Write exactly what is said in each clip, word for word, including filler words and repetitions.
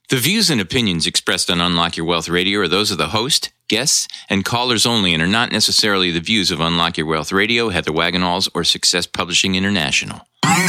The views and opinions expressed on Unlock Your Wealth Radio are those of the host, guests, and callers only and are not necessarily the views of Unlock Your Wealth Radio, Heather Wagenhals, or Success Publishing International.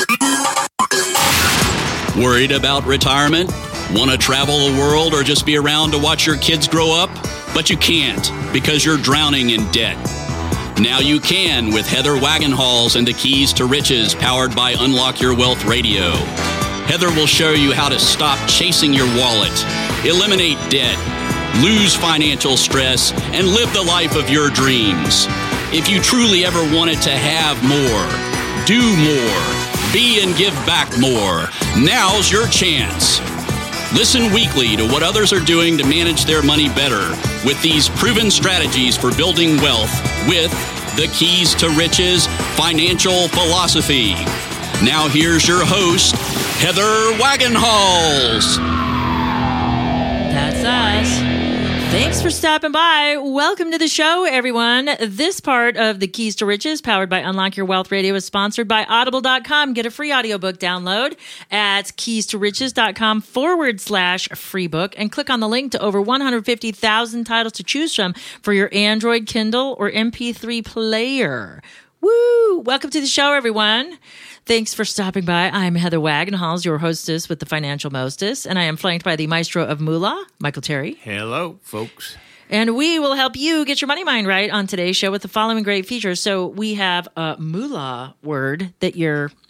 Worried about retirement? Want to travel the world or just be around to watch your kids grow up? But you can't because you're drowning in debt. Now you can with Heather Wagenhals and the Keys to Riches powered by Unlock Your Wealth Radio. Heather will show you how to stop chasing your wallet, eliminate debt, lose financial stress, and live the life of your dreams. If you truly ever wanted to have more, do more, be and give back more, now's your chance. Listen weekly to what others are doing to manage their money better with these proven strategies for building wealth with the Keys to Riches financial philosophy. Now here's your host, Heather Wagenhals. That's us. Thanks for stopping by. Welcome to the show, everyone. This part of the Keys to Riches, powered by Unlock Your Wealth Radio, is sponsored by Audible dot com. Get a free audiobook download at keys to riches dot com forward slash free book and click on the link to over one hundred fifty thousand titles to choose from for your Android, Kindle, or M P three player. Woo! Welcome to the show, everyone. Thanks for stopping by. I'm Heather Wagenhals, your hostess with the Financial Mostess, and I am flanked by the maestro of moolah, Michael Terry. Hello, folks. And we will help you get your money mind right on today's show with the following great features. So we have a moolah word that you're, um,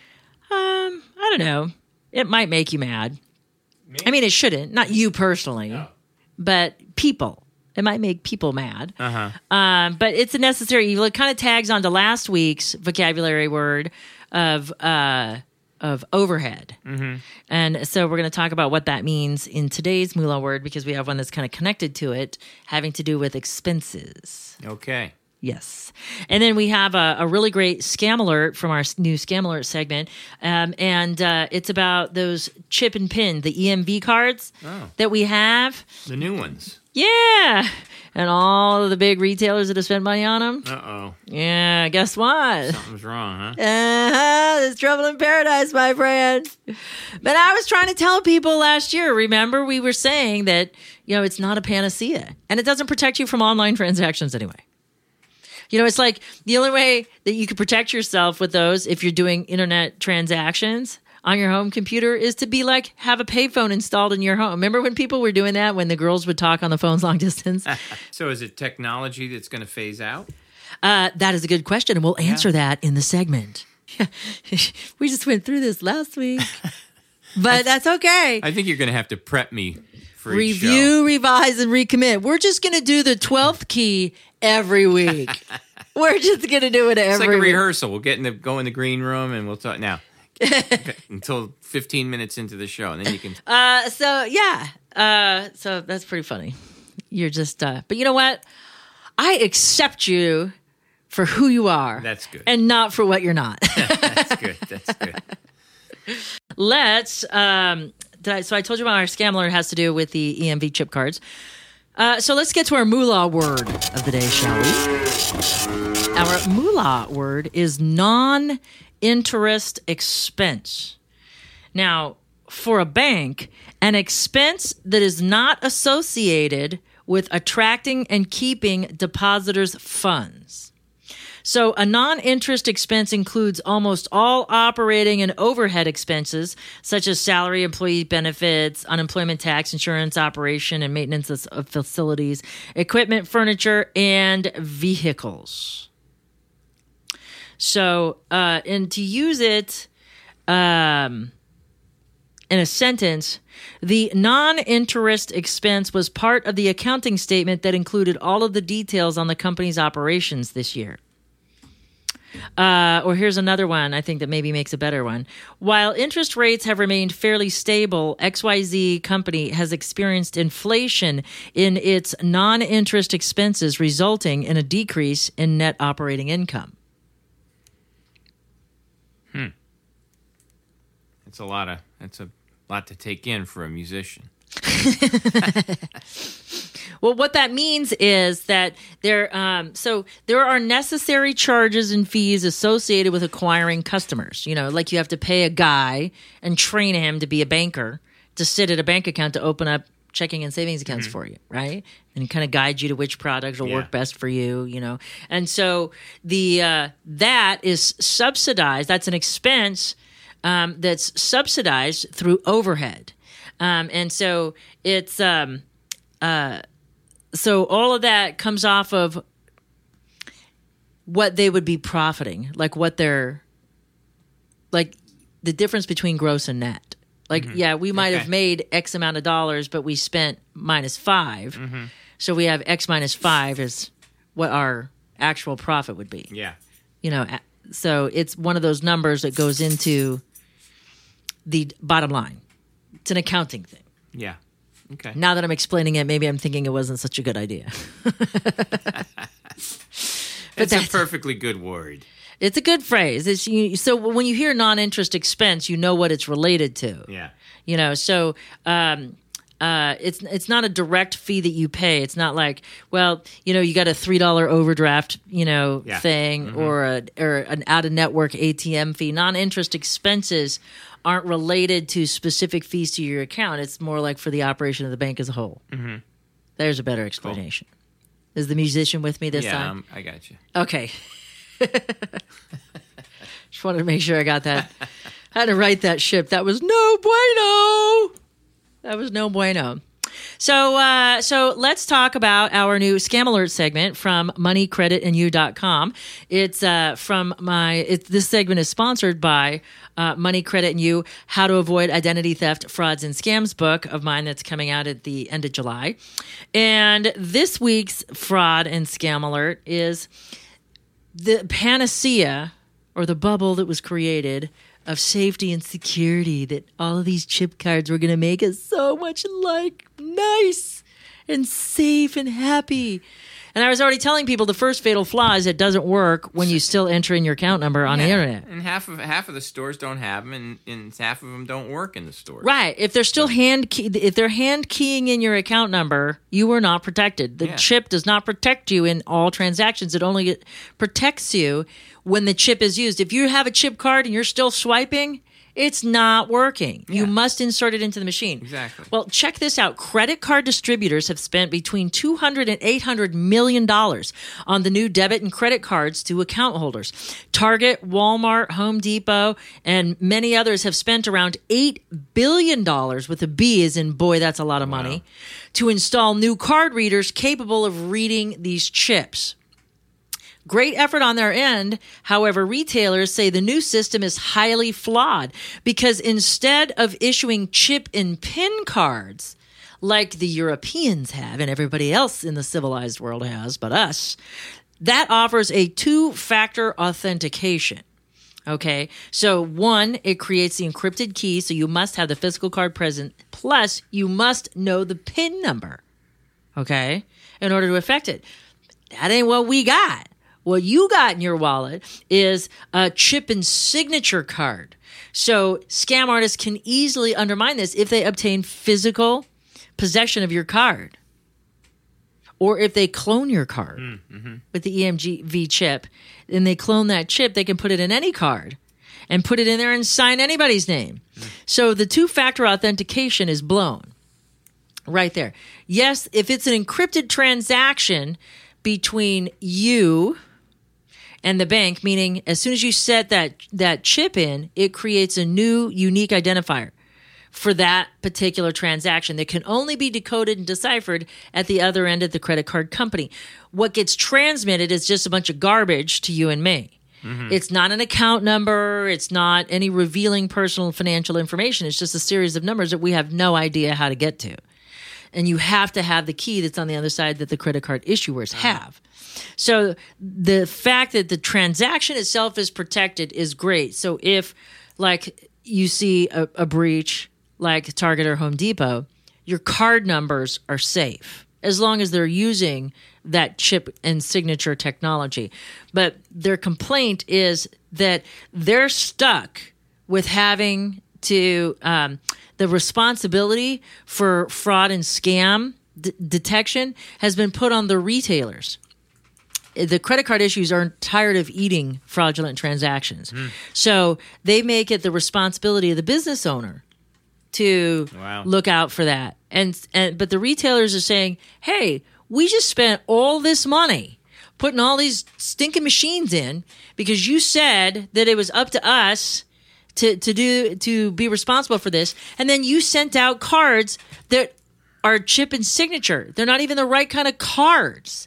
I don't know, it might make you mad. Me? I mean, it shouldn't, not you personally, no. But people. It might make people mad. Uh-huh. Um, but it's a necessary evil. It kind of tags onto last week's vocabulary word of uh, of overhead. Mm-hmm. And so we're going to talk about what that means in today's moolah word because we have one that's kind of connected to it, having to do with expenses. Okay. Yes. And then we have a, a really great scam alert from our new scam alert segment. Um, and uh, it's about those chip and pin, the E M V cards oh. that we have. The new ones. Yeah. And all of the big retailers that have spent money on them. Uh-oh. Yeah, guess what? Something's wrong, huh? Uh-huh. There's trouble in paradise, my friend. But I was trying to tell people last year, remember, we were saying that, you know, it's not a panacea. And it doesn't protect you from online transactions anyway. You know, it's like the only way that you can protect yourself with those if you're doing internet transactions on your home computer is to be like, have a payphone installed in your home. Remember when people were doing that, when the girls would talk on the phones long distance? So is it technology that's going to phase out? Uh, that is a good question, and we'll answer yeah. that in the segment. We just went through this last week, but that's okay. I think you're going to have to prep me for Review, each show. Revise, and recommit. We're just going to do the twelfth key every week. We're just going to do it every week. It's like a rehearsal. We'll get in the, go in the green room, and we'll talk now. Okay, until fifteen minutes into the show, and then you can. Uh, so yeah, uh, so that's pretty funny. You're just, uh, but you know what? I accept you for who you are. That's good, and not for what you're not. That's good. That's good. Let's. Um, did I, so I told you about our scam alert has to do with the E M V chip cards. Uh, so let's get to our moolah word of the day, shall we? Our moolah word is non. Interest expense. Now, for a bank, an expense that is not associated with attracting and keeping depositors' funds. So a non-interest expense includes almost all operating and overhead expenses, such as salary, employee benefits, unemployment tax, insurance, operation, and maintenance of facilities, equipment, furniture, and vehicles. So, uh, and to use it um, in a sentence, the non-interest expense was part of the accounting statement that included all of the details on the company's operations this year. Uh, or here's another one I think that maybe makes a better one. While interest rates have remained fairly stable, X Y Z company has experienced inflation in its non-interest expenses, resulting in a decrease in net operating income. Hmm. That's a lot of that's a lot to take in for a musician. Well, what that means is that there um, so there are necessary charges and fees associated with acquiring customers. You know, like you have to pay a guy and train him to be a banker to sit at a bank account to open up checking and savings accounts mm-hmm. for you, right? And kind of guide you to which product will yeah. work best for you, you know. And so the uh, that is subsidized. That's an expense um, that's subsidized through overhead. Um, and so it's um, uh, so all of that comes off of what they would be profiting, like what they're like the difference between gross and net. Like, mm-hmm. yeah, we might okay. have made X amount of dollars, but we spent minus five. Mm-hmm. So we have X minus five is what our actual profit would be. Yeah. You know, so it's one of those numbers that goes into the bottom line. It's an accounting thing. Yeah. Okay. Now that I'm explaining it, maybe I'm thinking it wasn't such a good idea. It's a perfectly good word. It's a good phrase. It's, you, so when you hear non-interest expense, you know what it's related to. Yeah. You know, so um, uh, it's it's not a direct fee that you pay. It's not like, well, you know, you got a three dollar overdraft, you know, yeah. thing mm-hmm. or a or an out-of-network A T M fee. Non-interest expenses aren't related to specific fees to your account. It's more like for the operation of the bank as a whole. Mm-hmm. There's a better explanation. Cool. Is the musician with me this yeah, time? Yeah, um, I got you. Okay. Just wanted to make sure I got that. I had to write that ship. That was no bueno. That was no bueno. So, uh, so let's talk about our new Scam Alert segment from money credit and you dot com. It's uh, from my. It, this segment is sponsored by uh, Money Credit and You: How to Avoid Identity Theft, Frauds, and Scams book of mine that's coming out at the end of July. And this week's fraud and scam alert is the panacea, or the bubble that was created, of safety and security, that all of these chip cards were going to make us so much like nice and safe and happy. And I was already telling people the first fatal flaw is it doesn't work when you still enter in your account number on yeah. the internet. And half of half of the stores don't have them, and, and half of them don't work in the store. Right. If they're still hand key, if they're hand keying in your account number, you are not protected. The yeah. chip does not protect you in all transactions. It only protects you when the chip is used. If you have a chip card and you're still swiping, it's not working. Yeah. You must insert it into the machine. Exactly. Well, check this out. Credit card distributors have spent between two hundred and eight hundred million dollars on the new debit and credit cards to account holders. Target, Walmart, Home Depot, and many others have spent around eight billion dollars, with a B as in boy, that's a lot of money, wow. to install new card readers capable of reading these chips. Great effort on their end. However, retailers say the new system is highly flawed because instead of issuing chip and PIN cards like the Europeans have and everybody else in the civilized world has but us, that offers a two-factor authentication. Okay, so one, it creates the encrypted key, so you must have the physical card present, plus you must know the PIN number, okay, in order to affect it. That ain't what we got. What you got in your wallet is a chip and signature card. So scam artists can easily undermine this if they obtain physical possession of your card, or if they clone your card mm-hmm. with the E M V chip, and they clone that chip, they can put it in any card and put it in there and sign anybody's name. Mm. So the two-factor authentication is blown right there. Yes, if it's an encrypted transaction between you and the bank, meaning as soon as you set that that chip in, it creates a new unique identifier for that particular transaction that can only be decoded and deciphered at the other end at the credit card company. What gets transmitted is just a bunch of garbage to you and me. Mm-hmm. It's not an account number. It's not any revealing personal financial information. It's just a series of numbers that we have no idea how to get to. And you have to have the key that's on the other side that the credit card issuers have. So the fact that the transaction itself is protected is great. So if, like, you see a, a breach like Target or Home Depot, your card numbers are safe as long as they're using that chip and signature technology. But their complaint is that they're stuck with having to um, the responsibility for fraud and scam d- detection has been put on the retailers. The credit card issues are tired of eating fraudulent transactions. Mm. So they make it the responsibility of the business owner to Wow. look out for that. And and but the retailers are saying, "Hey, we just spent all this money putting all these stinking machines in because you said that it was up to us to to do to be responsible for this, and then you sent out cards that are chip and signature. They're not even the right kind of cards.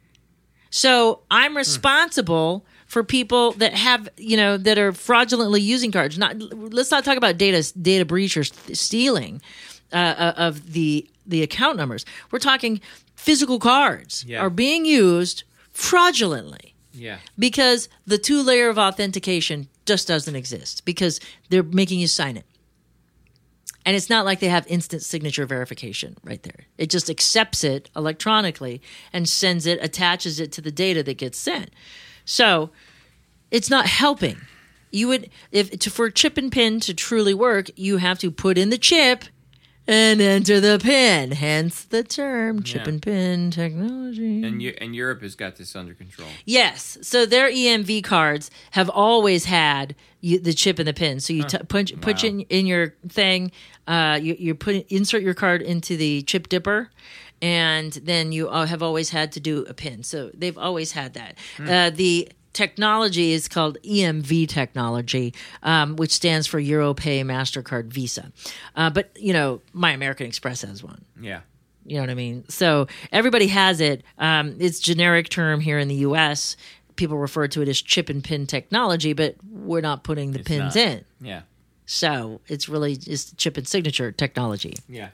So I'm responsible for people that have, you know, that are fraudulently using cards. Not let's not talk about data data breach or stealing uh, of the the account numbers. We're talking physical cards Yeah. are being used fraudulently Yeah. because the two layer of authentication just doesn't exist because they're making you sign it. And it's not like they have instant signature verification right there. It just accepts it electronically and sends it, attaches it to the data that gets sent. So it's not helping. You would, if to, for chip and pin to truly work, you have to put in the chip and enter the pin. Hence the term chip Yeah. and pin technology. And you, and Europe has got this under control. Yes. So their E M V cards have always had you, the chip and the pin. So you t- punch, put Wow. in, in your thing, uh, you, you put insert your card into the chip dipper, and then you uh, have always had to do a pin. So they've always had that. Uh, the technology is called E M V technology, um, which stands for EuroPay, MasterCard, Visa. Uh, but, you know, My American Express has one. Yeah. You know what I mean? So everybody has it. Um, it's generic term here in the U S. People refer to it as chip and pin technology, but we're not putting the It's pins not. in. Yeah. So it's really just chip and signature technology. Yeah.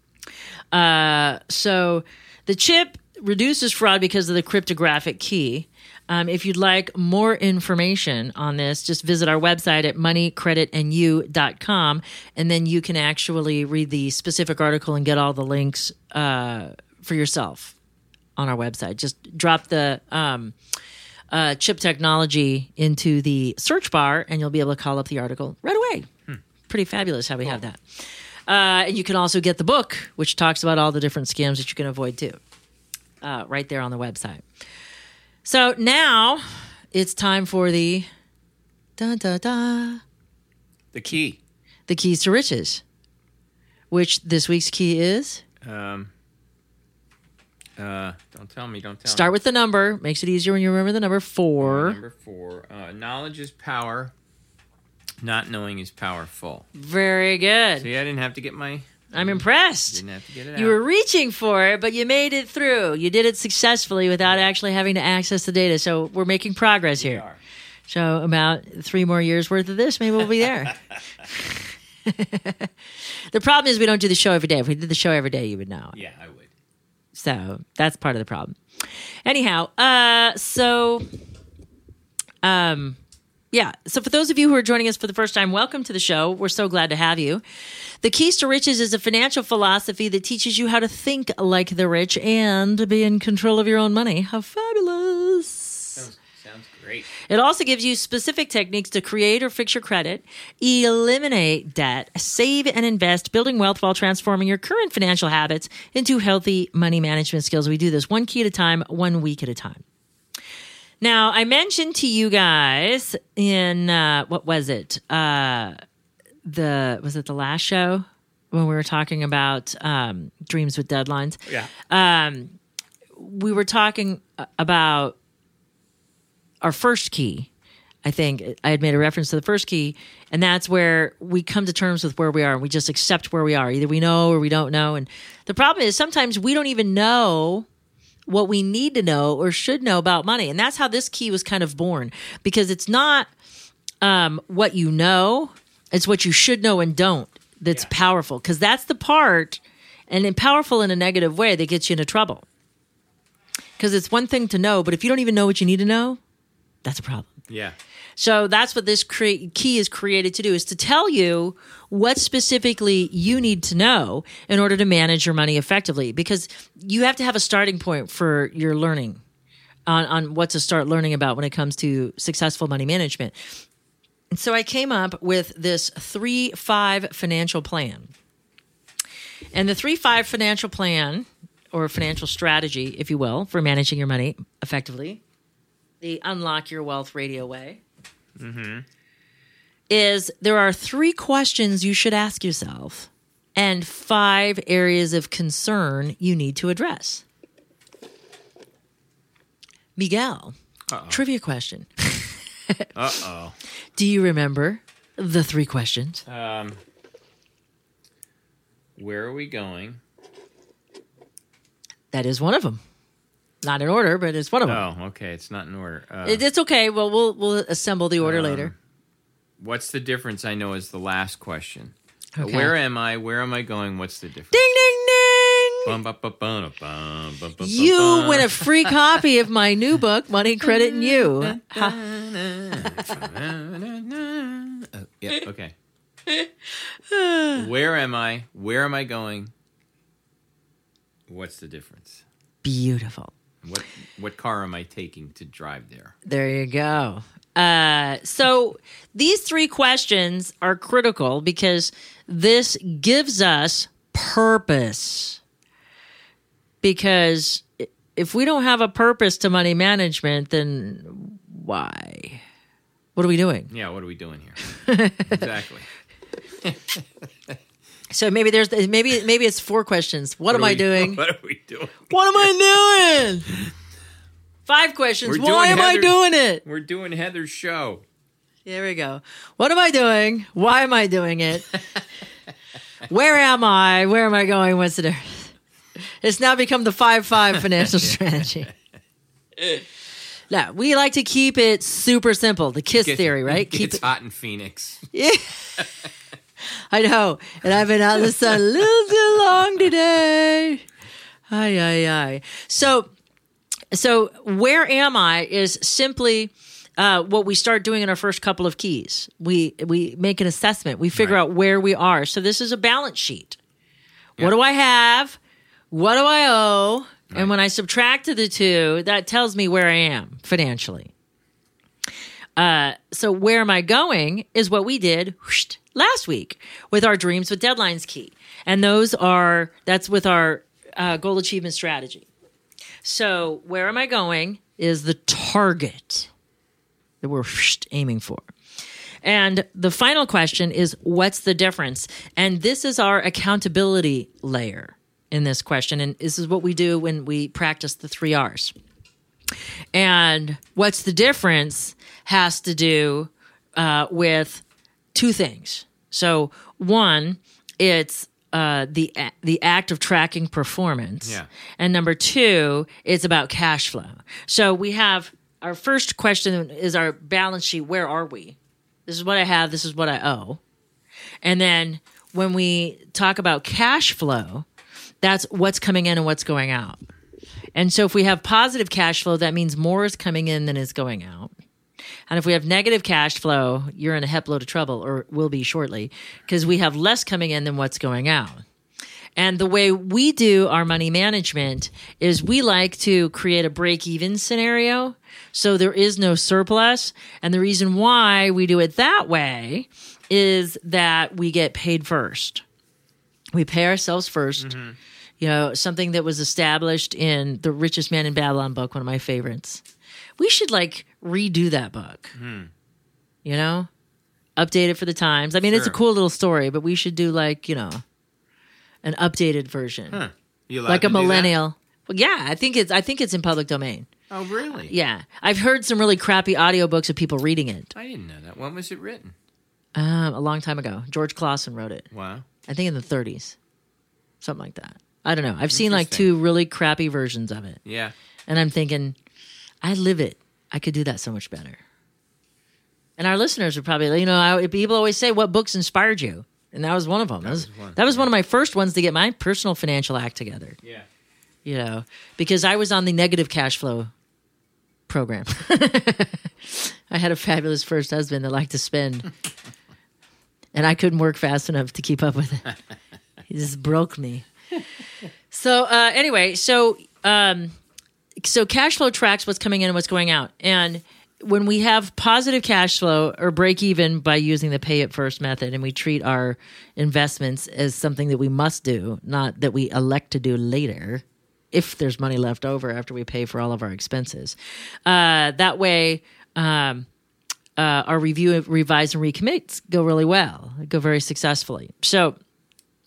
Uh, so the chip reduces fraud because of the cryptographic key. Um, if you'd like more information on this, just visit our website at money credit and you dot com, and then you can actually read the specific article and get all the links uh, for yourself on our website. Just drop the um, uh, chip technology into the search bar, and you'll be able to call up the article right away. Pretty fabulous how we have that. Uh, and you can also get the book, which talks about all the different scams that you can avoid too, uh, right there on the website. So now it's time for the da da da The key. the keys to riches, which this week's key is Um. Uh. Don't tell me. Don't tell start me. with the number. Makes it easier when you remember the number four. Number four. Uh, knowledge is power. Not knowing is powerful. Very good. See, I didn't have to get my. I'm impressed. Didn't have to get it You out. were reaching for it, but you made it through. You did it successfully without actually having to access the data. So we're making progress We here. are. So about three more years worth of this, maybe we'll be there. The problem is we don't do the show every day. If we did the show every day, you would know. Yeah, I would. So that's part of the problem. Anyhow, uh, so um, yeah. So for those of you who are joining us for the first time, welcome to the show. We're so glad to have you. The Keys to Riches is a financial philosophy that teaches you how to think like the rich and be in control of your own money. How fabulous. Sounds, sounds great. It also gives you specific techniques to create or fix your credit, eliminate debt, save and invest, building wealth while transforming your current financial habits into healthy money management skills. We do this one key at a time, one week at a time. Now, I mentioned to you guys in, uh, what was it? Uh, the was it the last show when we were talking about um, dreams with deadlines? Yeah. Um, we were talking about our first key. I think I had made a reference to the first key, and that's where we come to terms with where we are, and we just accept where we are. Either we know or we don't know. And the problem is sometimes we don't even know what we need to know or should know about money. And that's how this key was kind of born, because it's not um, what you know, it's what you should know and don't that's Yeah. powerful, because that's the part, and in powerful in a negative way, that gets you into trouble. Because it's one thing to know, but if you don't even know what you need to know, that's a problem. Yeah. So that's what this cre- key is created to do, is to tell you what specifically you need to know in order to manage your money effectively, because you have to have a starting point for your learning on, on what to start learning about when it comes to successful money management. And so I came up with this three five financial plan. And the three five financial plan, or financial strategy, if you will, for managing your money effectively, the Unlock Your Wealth Radio way, is there are three questions you should ask yourself and five areas of concern you need to address. Miguel, Uh-oh. trivia question. Uh-oh. Do you remember the three questions? Um, where are we going? That is one of them. Not in order, but it's one of them. Oh, okay. It's not in order. Uh, It, it's okay. Well, we'll we'll assemble the order Um, later. What's the difference? I know is the last question. Uh, Okay. Where am I? Where am I going? What's the difference? Ding, ding, ding! Bum, bum, bum, bum, bum, bum, bum, You bum. win a free copy of my new book, Money, Credit, and You. Ha- Uh, yeah, okay. Where am I? Where am I going? What's the difference? Beautiful. What what car am I taking to drive there? There you go. Uh, so these three questions are critical because this gives us purpose. Because i- if we don't have a purpose to money management, then why? What are we doing? Yeah, what are we doing here? Exactly. So maybe there's maybe maybe it's four questions. What, What am are I we- doing? What are we doing? What am I doing? Five questions. We're Why doing am I Heather's- doing it? We're doing Heather's show. There we go. What am I doing? Why am I doing it? Where am I? Where am I going? What's the difference? It's now become the five five financial strategy. Now, we like to keep it super simple. The KISS Get- theory, right? Keep It's it. hot in Phoenix. Yeah. I know. And I've been out in the sun a little too long today. Ay, ay, ay. So, so where am I is simply uh, what we start doing in our first couple of keys. We we make an assessment. We figure Right. out where we are. So this is a balance sheet. What do I have? What do I owe? And when I subtract to the two, that tells me where I am financially. Uh, so where am I going is what we did whoosh, last week with our Dreams with Deadlines key. And those are, that's with our uh, goal achievement strategy. So where am I going is the target that we're whoosh, aiming for. And the final question is, what's the difference? And this is our accountability layer in this question. And this is what we do when we practice the three R's. And what's the difference has to do uh, with two things. So one, it's uh, the the act of tracking performance. Yeah. And number two, it's about cash flow. So we have our first question is our balance sheet. Where are we? This is what I have. This is what I owe. And then when we talk about cash flow, that's what's coming in and what's going out. And so if we have positive cash flow, that means more is coming in than is going out. And if we have negative cash flow, you're in a heap load of trouble, or will be shortly, because we have less coming in than what's going out. And the way we do our money management is we like to create a break-even scenario, so there is no surplus. And the reason why we do it that way is that we get paid first. We pay ourselves first. Mm-hmm. You know, something that was established in The Richest Man in Babylon book, one of my favorites. We should, like, redo that book. Hmm. You know? Update it for the times. I mean, it's a Sure. cool little story, but we should do, like, you know, an updated version. Huh. You allowed Like a to do that? millennial. Well, yeah, I think it's I think it's in public domain. Oh, really? Yeah. I've heard some really crappy audiobooks of people reading it. I didn't know that. When was it written? Um, a long time ago. George Clausen wrote it. Wow. I think in the thirties. Something like that. I don't know. I've seen like Interesting. two really crappy versions of it. Yeah. And I'm thinking, I live it. I could do that so much better. And our listeners would probably, you know, I, people always say, what books inspired you? And that was one of them. That was, was one, that was yeah. one of my first ones to get my personal financial act together. Yeah. You know, because I was on the negative cash flow program. I had a fabulous first husband that liked to spend. And I couldn't work fast enough to keep up with it. He just broke me. So uh, anyway, so um, so cash flow tracks what's coming in and what's going out. And when we have positive cash flow or break even by using the pay it first method, and we treat our investments as something that we must do, not that we elect to do later, if there's money left over after we pay for all of our expenses. Uh, that way, um, uh, our review, revise, and recommits go really well, go very successfully. So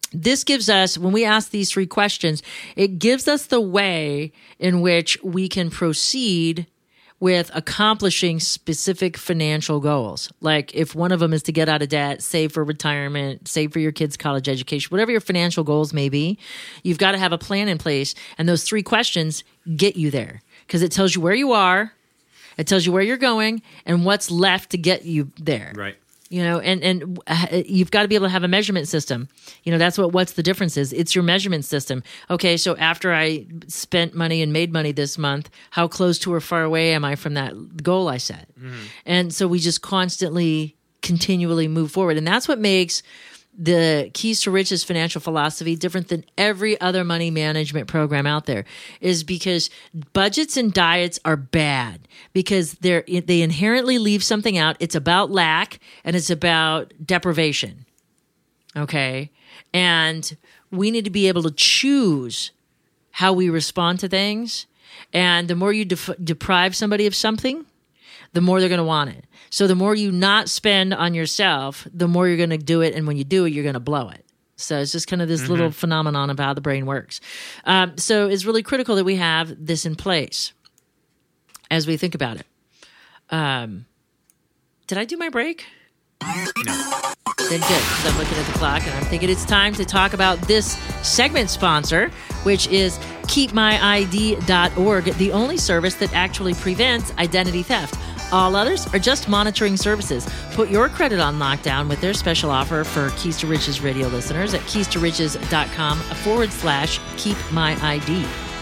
this gives us, when we ask these three questions, it gives us the way in which we can proceed with accomplishing specific financial goals. Like if one of them is to get out of debt, save for retirement, save for your kids' college education, whatever your financial goals may be, you've got to have a plan in place. And those three questions get you there because it tells you where you are, it tells you where you're going, and what's left to get you there. Right. You know, and, and you've got to be able to have a measurement system. You know, that's what what's the difference is. It's your measurement system. Okay, so after I spent money and made money this month, how close to or far away am I from that goal I set? Mm-hmm. And so we just constantly, continually move forward. And that's what makes the Keys to Riches financial philosophy different than every other money management program out there, is because budgets and diets are bad because they're they inherently leave something out. It's about lack and it's about deprivation. Okay? And we need to be able to choose how we respond to things. And the more you def- deprive somebody of something, the more they're going to want it. So the more you not spend on yourself, the more you're going to do it. And when you do it, you're going to blow it. So it's just kind of this mm-hmm. little phenomenon of how the brain works. Um, so it's really critical that we have this in place as we think about it. Um, did I do my break? No. Then good, because I'm looking at the clock and I'm thinking it's time to talk about this segment sponsor, which is keep my I D dot org, the only service that actually prevents identity theft. All others are just monitoring services. Put your credit on lockdown with their special offer for Keys to Riches radio listeners at keys to riches dot com forward slash keep my I D.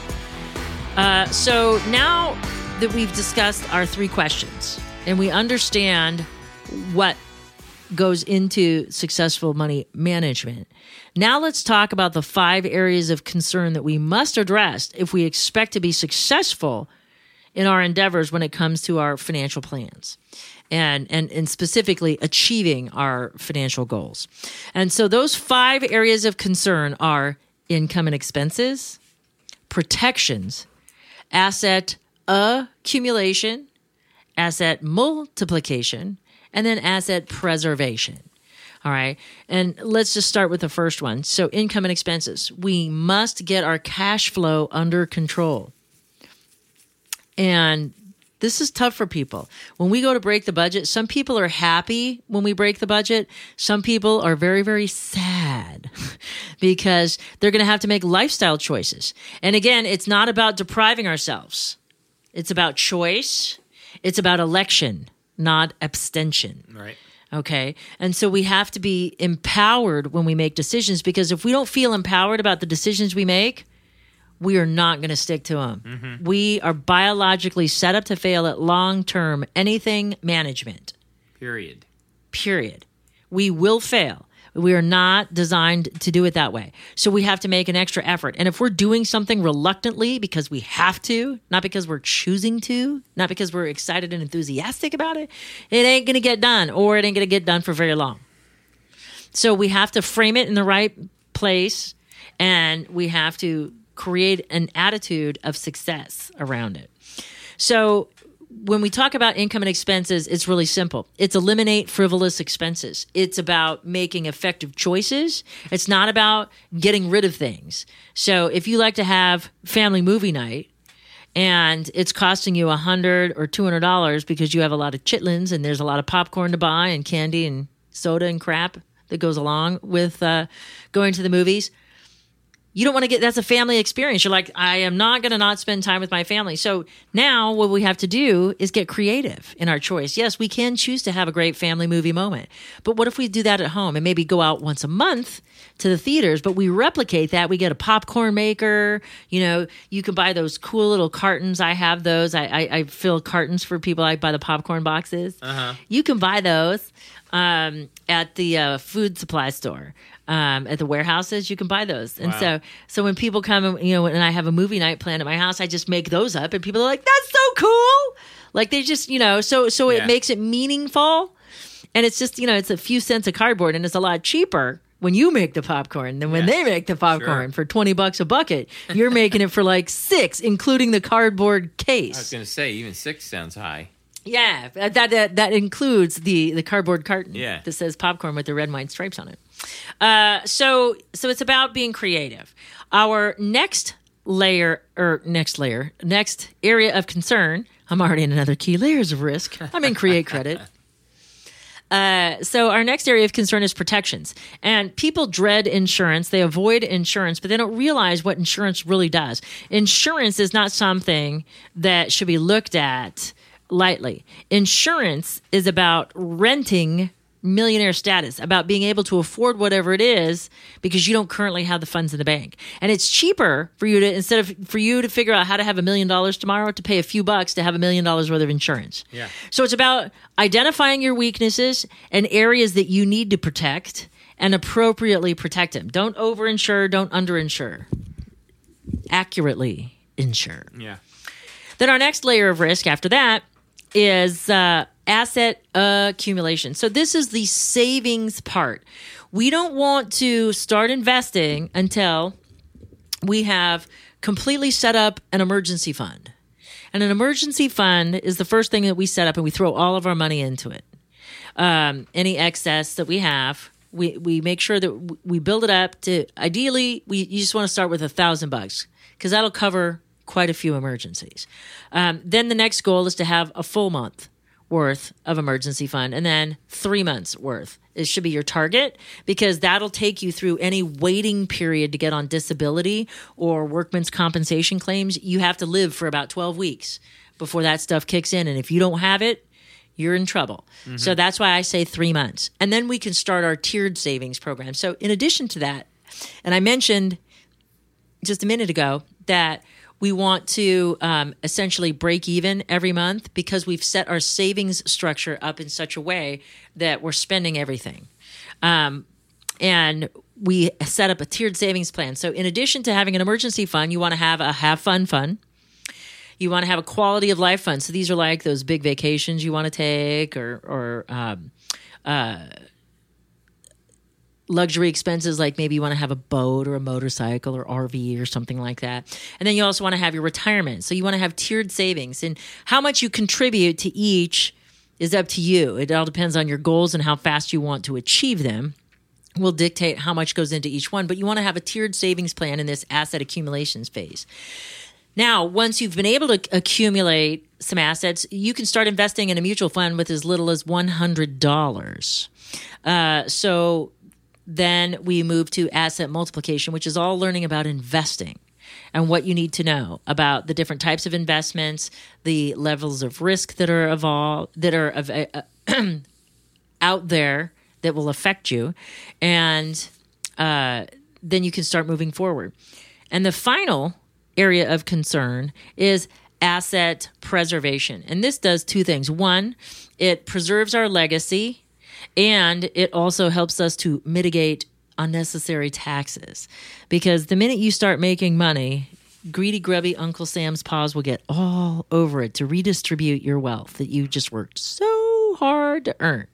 Uh, so now that we've discussed our three questions and we understand what goes into successful money management, now let's talk about the five areas of concern that we must address if we expect to be successful in our endeavors when it comes to our financial plans and, and, and specifically achieving our financial goals. And so those five areas of concern are income and expenses, protections, asset accumulation, asset multiplication, and then asset preservation. All right. And let's just start with the first one. So income and expenses. We must get our cash flow under control. And this is tough for people. When we go to break the budget, some people are happy when we break the budget. Some people are very, very sad because they're going to have to make lifestyle choices. And again, it's not about depriving ourselves. It's about choice. It's about election, not abstention. Right. Okay. And so we have to be empowered when we make decisions, because if we don't feel empowered about the decisions we make, we are not going to stick to them. Mm-hmm. We are biologically set up to fail at long-term anything management. Period. Period. We will fail. We are not designed to do it that way. So we have to make an extra effort. And if we're doing something reluctantly because we have to, not because we're choosing to, not because we're excited and enthusiastic about it, it ain't going to get done, or it ain't going to get done for very long. So we have to frame it in the right place, and we have to create an attitude of success around it. So when we talk about income and expenses, it's really simple. It's eliminate frivolous expenses. It's about making effective choices. It's not about getting rid of things. So if you like to have family movie night and it's costing you one hundred dollars or two hundred dollars because you have a lot of chitlins and there's a lot of popcorn to buy and candy and soda and crap that goes along with uh, going to the movies, you don't want to get, that's a family experience. You're like, I am not going to not spend time with my family. So now what we have to do is get creative in our choice. Yes, we can choose to have a great family movie moment, but what if we do that at home and maybe go out once a month to the theaters, but we replicate that. We get a popcorn maker. You know, you can buy those cool little cartons. I have those. I, I, I fill cartons for people. I buy the popcorn boxes. Uh-huh. You can buy those um, at the uh, food supply store. Um, at the warehouses, you can buy those. And wow. so so when people come, and, you know, and I have a movie night planned at my house, I just make those up and people are like, that's so cool. Like they just, you know, so so yeah. It makes it meaningful. And it's just, you know, it's a few cents of cardboard, and it's a lot cheaper when you make the popcorn than when yeah. they make the popcorn sure. for twenty bucks a bucket. You're making it for like six, including the cardboard case. I was going to say, even six sounds high. Yeah, that that, that includes the, the cardboard carton Yeah. that says popcorn with the red wine stripes on it. Uh, so so it's about being creative. Our next layer, or next layer, next area of concern, I'm already in another key, layers of risk. I'm in create credit. Uh, so our next area of concern is protections. And people dread insurance. They avoid insurance, but they don't realize what insurance really does. Insurance is not something that should be looked at lightly. Insurance is about renting millionaire status, about being able to afford whatever it is because you don't currently have the funds in the bank. And it's cheaper for you to, instead of for you to figure out how to have a million dollars tomorrow, to pay a few bucks to have a million dollars worth of insurance. Yeah. So it's about identifying your weaknesses and areas that you need to protect and appropriately protect them. Don't overinsure, don't underinsure. Accurately insure. Yeah. Then our next layer of risk after that is uh, asset accumulation. So this is the savings part. We don't want to start investing until we have completely set up an emergency fund. And an emergency fund is the first thing that we set up, and we throw all of our money into it. Um, any excess that we have, we, we make sure that we build it up to, ideally, we you just want to start with a thousand bucks because that'll cover quite a few emergencies. Um, then the next goal is to have a full month worth of emergency fund, and then three months worth. It should be your target because that'll take you through any waiting period to get on disability or workman's compensation claims. You have to live for about twelve weeks before that stuff kicks in. And if you don't have it, you're in trouble. Mm-hmm. So that's why I say three months. And then we can start our tiered savings program. So in addition to that, and I mentioned just a minute ago that we want to um, essentially break even every month because we've set our savings structure up in such a way that we're spending everything. Um, and we set up a tiered savings plan. So in addition to having an emergency fund, you want to have a have fun fund. You want to have a quality of life fund. So these are like those big vacations you want to take or, or um, uh, luxury expenses, like maybe you want to have a boat or a motorcycle or R V or something like that. And then you also want to have your retirement. So you want to have tiered savings. And how much you contribute to each is up to you. It all depends on your goals and how fast you want to achieve them. Will dictate how much goes into each one. But you want to have a tiered savings plan in this asset accumulations phase. Now, once you've been able to accumulate some assets, you can start investing in a mutual fund with as little as one hundred dollars. Uh, so then we move to asset multiplication, which is all learning about investing and what you need to know about the different types of investments, the levels of risk that are evolved, that are uh, out there that will affect you, and uh, then you can start moving forward. And the final area of concern is asset preservation, and this does two things. One, it preserves our legacy. And it also helps us to mitigate unnecessary taxes. Because the minute you start making money, greedy, grubby Uncle Sam's paws will get all over it to redistribute your wealth that you just worked so hard to earn.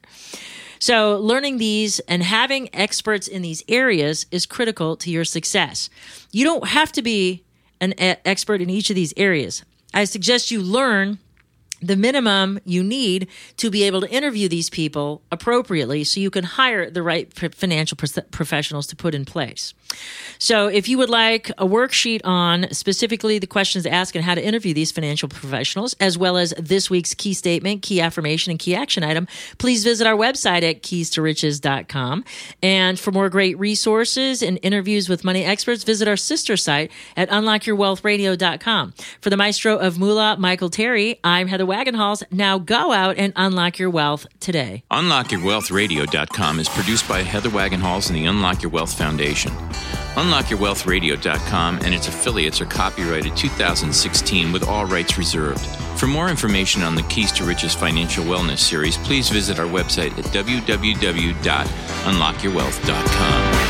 So learning these and having experts in these areas is critical to your success. You don't have to be an expert in each of these areas. I suggest you learn the minimum you need to be able to interview these people appropriately so you can hire the right financial professionals to put in place. So if you would like a worksheet on specifically the questions to ask and how to interview these financial professionals, as well as this week's key statement, key affirmation, and key action item, please visit our website at keys to riches dot com. And for more great resources and interviews with money experts, visit our sister site at unlock your wealth radio dot com. For the maestro of moolah, Michael Terry, I'm Heather Wagenhals. Now go out and unlock your wealth today. unlock your wealth radio dot com is produced by Heather Wagenhals and the Unlock Your Wealth Foundation. unlock your wealth radio dot com and its affiliates are copyrighted two thousand sixteen with all rights reserved. For more information on the Keys to Riches Financial Wellness Series, please visit our website at w w w dot unlock your wealth dot com.